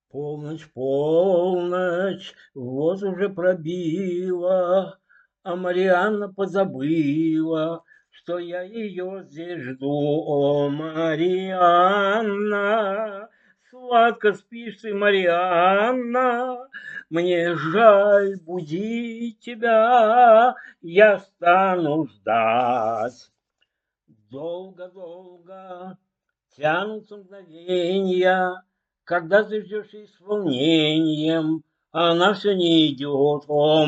Полночь, полночь, вот уже пробила, а Марианна позабыла, что я ее здесь жду. О, Марианна, сладко спишь ты, Марианна, мне жаль будить тебя, я стану ждать. Долго-долго тянутся мгновенья, когда ты ждешь и с волнением, а она все не идет. О,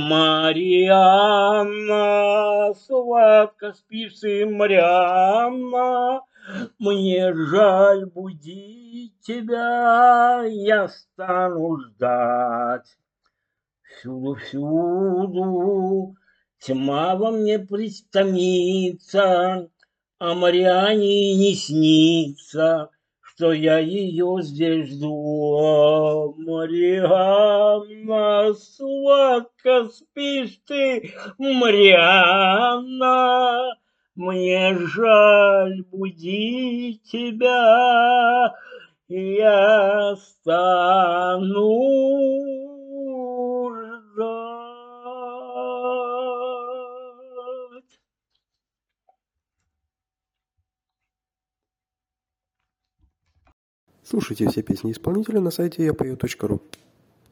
Марианна, сладко спишь ты, Марианна, мне жаль будить тебя, я стану ждать. Всюду-всюду тьма во мне притомится, а Мариане и не снится, что я ее здесь жду. О, Марианна, сладко спишь ты, Марианна, мне жаль будить тебя, я стану ждать. Слушайте все песни исполнителя на сайте yapою.ru.